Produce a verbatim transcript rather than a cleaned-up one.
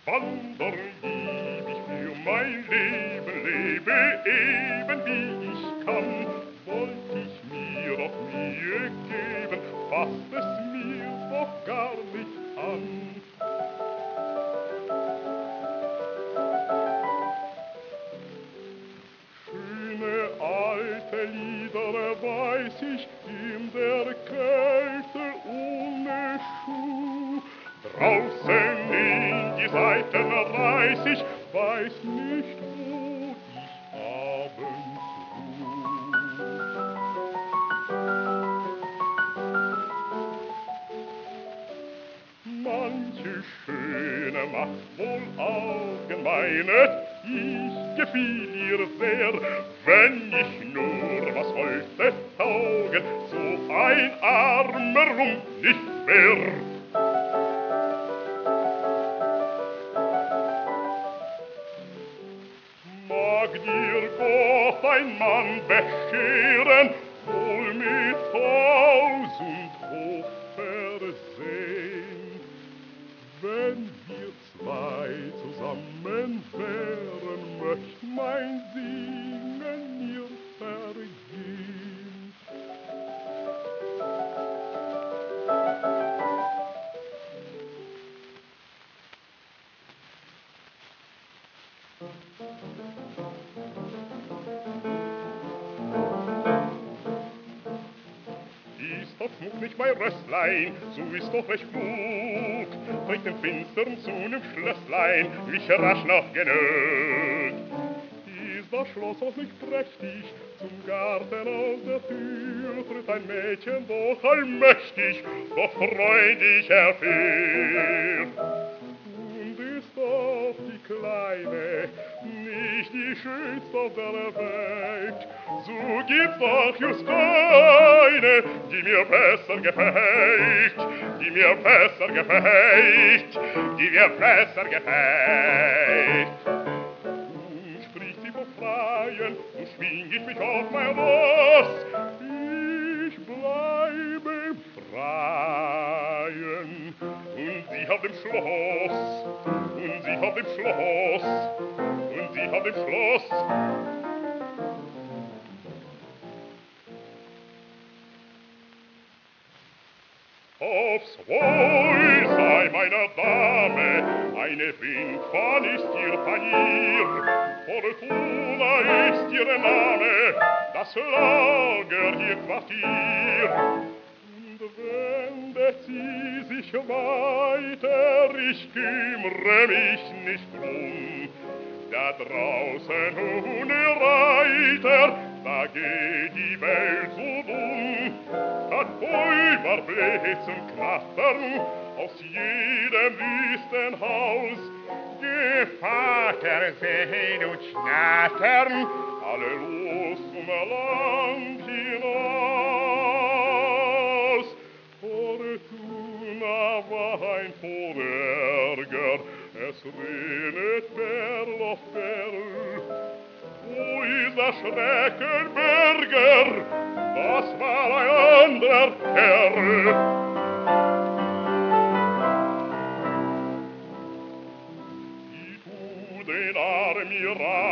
Wandern lieb ich für mein Leben, lebe eben wie ich kann. Wollt ich mir doch Mühe geben, fasst es mir doch gar nicht an. Schöne alte Lieder weiß ich in der Kälte ohne Schuh. Draußen in die Seiten reiß ich, weiß nicht, wo ich abends ruh. Manche Schöne macht wohl Augen meine, ich gefiel ihr sehr, wenn ich nur was wollte taugen, so ein armer Hund nicht mehr. Mag dir Gott ein Mann bescheren, wohl mit tausend Hochversehn. Wenn wir zwei zusammen wären, möcht mein Singen mir vergehen. Ist doch schmuck nicht mein Rösslein, so ist doch recht gut. Trägt den Finstern zu nem Schlösslein, mich rasch noch genügt. Ist das Schloss auch nicht prächtig, zum Garten aus der Tür tritt ein Mädchen doch allmächtig, doch freundlich erfährt. Und ist doch die Kleine nicht die schönste auf der Welt, so gibt's doch just keine, die mir besser gefällt, die mir besser gefällt, die mir besser gefällt. Und spricht sie vom Freien, so schwing ich mich auf mein Ross, ich bleibe im Freien. Und sie auf dem Schloss, und sie auf dem Schloss, und sie auf dem Schloss. Aufs Wohl sei meiner Dame, eine Windfahn ist ihr Panier, Fortuna ist ihr Name, das Lager ihr Quartier. Und wendet sie sich weiter, ich kümmere mich nicht drum. Da draußen ohne Reiter, da geht die Welt so dumm. Statt Bäumer, Blitzen, Knattern, aus jedem Wüstenhaus, Gevatter sehen und schnattern, alle los zum Land hinaus. Fortuna war ein Vorärger, es redet Berl auf Berl. Wo ist der Schreckenberger? Das war ein anderer Kerl. Die tu den Arm ihr